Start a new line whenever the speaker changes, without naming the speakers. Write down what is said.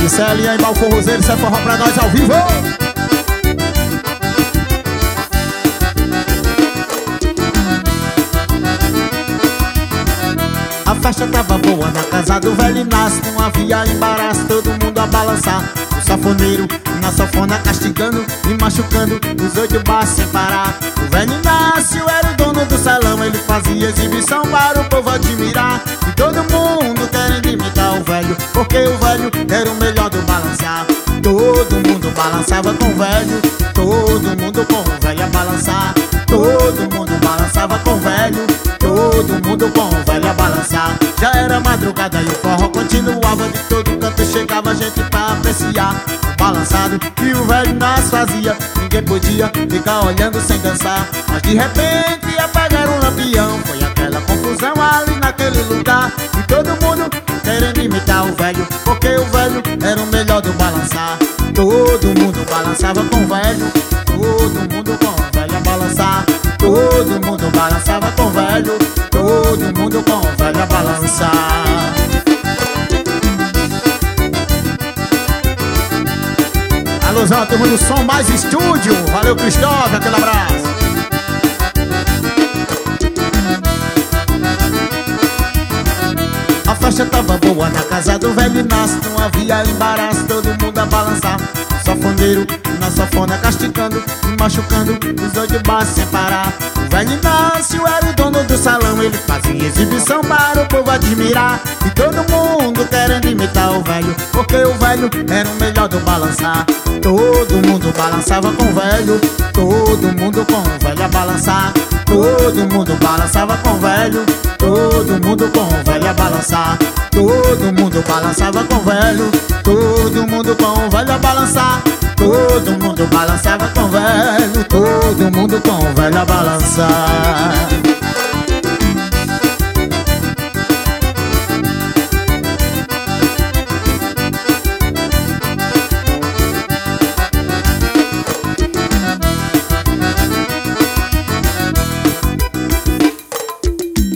Gisele em Balforrozeiro, isso é forró pra nós ao vivo. A festa tava boa na casa do velho Inácio, não havia embaraço, todo mundo a balançar. O safoneiro na sanfona castigando e machucando os 8 baixos sem parar. O velho Inácio era o dono do salão, ele fazia exibição para o povo admirar. E todo mundo querendo imitar o velho, porque o velho era o melhor do balançar. Todo mundo balançava com o velho, todo mundo com o velho a balançar. Todo mundo balançava com o velho, todo mundo com o velho a balançar. Já era madrugada e o forró continuava, de todo canto chegava gente pra apreciar o balançado que o velho Inácio fazia. Ninguém podia ficar olhando sem dançar, mas de repente apagaram um lampião. Foi aquela confusão ali naquele lugar, e todo mundo querendo imitar o velho, porque o velho era o melhor do balançar. Todo mundo balançava com o velho, todo mundo com o velho a balançar. Todo mundo balançava com o velho, todo mundo com o velho a balançar. Alusão, turma do Som Mais Estúdio. Valeu, Cristóvão, aquele abraço. A festa tava boa na casa do velho Inácio, não havia embaraço, todo mundo a balançar. O safoneiro na sanfona castigando e machucando os 8 baixos sem parar. O velho Inácio era o dono do salão, ele fazia exibição para o povo admirar. E todo mundo querendo imitar o velho, porque o velho era o melhor do balançar. Todo mundo balançava com o velho, todo mundo com o velho a balançar. Todo mundo balançava com o velho, todo mundo com o velho a balançar. Todo mundo balançava com o velho, todo mundo com o velho a balançar. Todo mundo balançava com o velho, todo mundo com o velho a balançar.